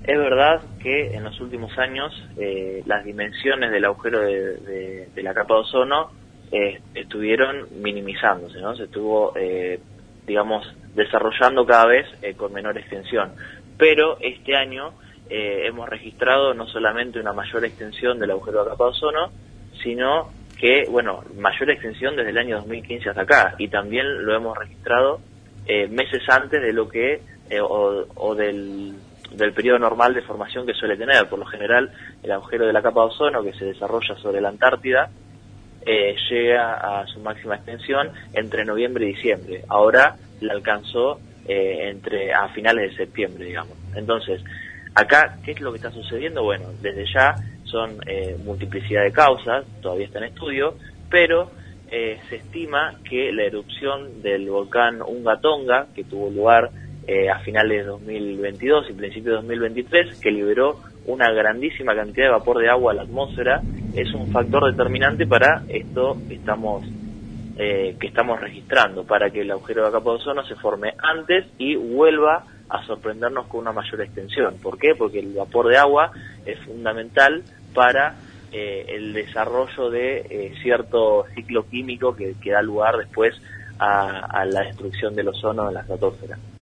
Es verdad que en los últimos años las dimensiones del agujero de la capa de ozono estuvieron minimizándose, ¿no? Se estuvo, digamos, desarrollando cada vez con menor extensión. Pero este año hemos registrado no solamente una mayor extensión del agujero de la capa de ozono, sino que, bueno, mayor extensión desde el año 2015 hasta acá, y también lo hemos registrado meses antes de lo que, del periodo normal de formación que suele tener. Por lo general, el agujero de la capa de ozono, que se desarrolla sobre la Antártida, llega a su máxima extensión entre noviembre y diciembre. Ahora la alcanzó a finales de septiembre, digamos. Entonces, acá, ¿qué es lo que está sucediendo? Bueno, desde ya son multiplicidad de causas, todavía está en estudio, pero se estima que la erupción del volcán Unga Tonga, que tuvo lugar a finales de 2022 y principios de 2023, que liberó una grandísima cantidad de vapor de agua a la atmósfera, es un factor determinante para esto que estamos registrando, para que el agujero de la capa de ozono se forme antes y vuelva a sorprendernos con una mayor extensión. ¿Por qué? Porque el vapor de agua es fundamental para el desarrollo de cierto ciclo químico que da lugar después a la destrucción del ozono en la estratosfera.